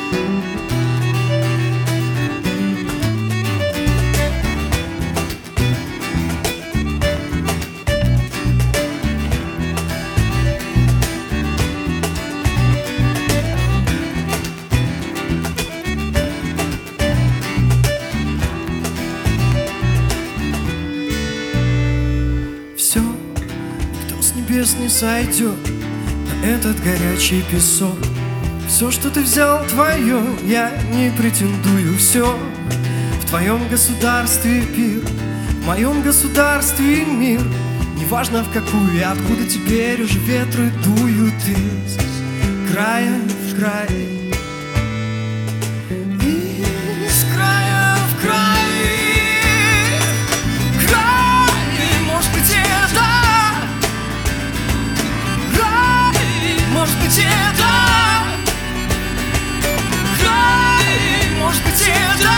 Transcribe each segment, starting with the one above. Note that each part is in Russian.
Все, кто с небес не сойдет на этот горячий песок. Все, что ты взял, твое, я не претендую. Все в твоем государстве пир, в моем государстве мир. Неважно в какую и откуда теперь уже ветры дуют из края в край. Из края в край. Край, может быть, это рай, может быть, это рай, может быть, это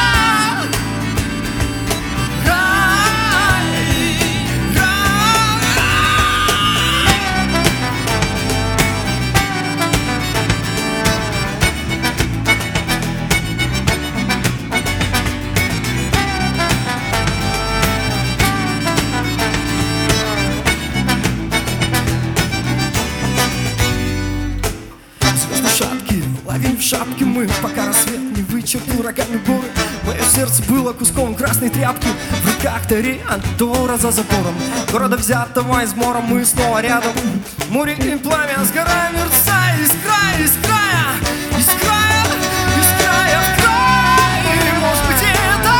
ловили в шапке мы, пока рассвет не вычеркнул рогами горы. Мое сердце было куском красной тряпки, в руках Ториадора за забором города, взятого измором. Мы снова рядом, море и пламя, сгорая, мерцая, из края, из края, из края, из края в край. Может быть, это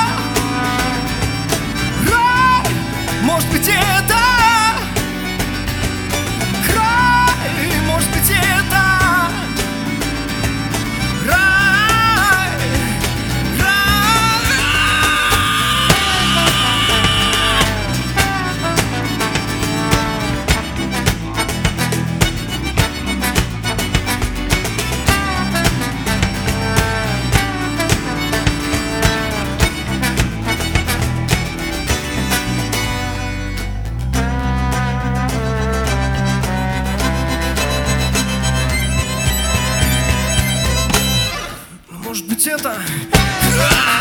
рай, может быть, это край, может быть, это может быть, это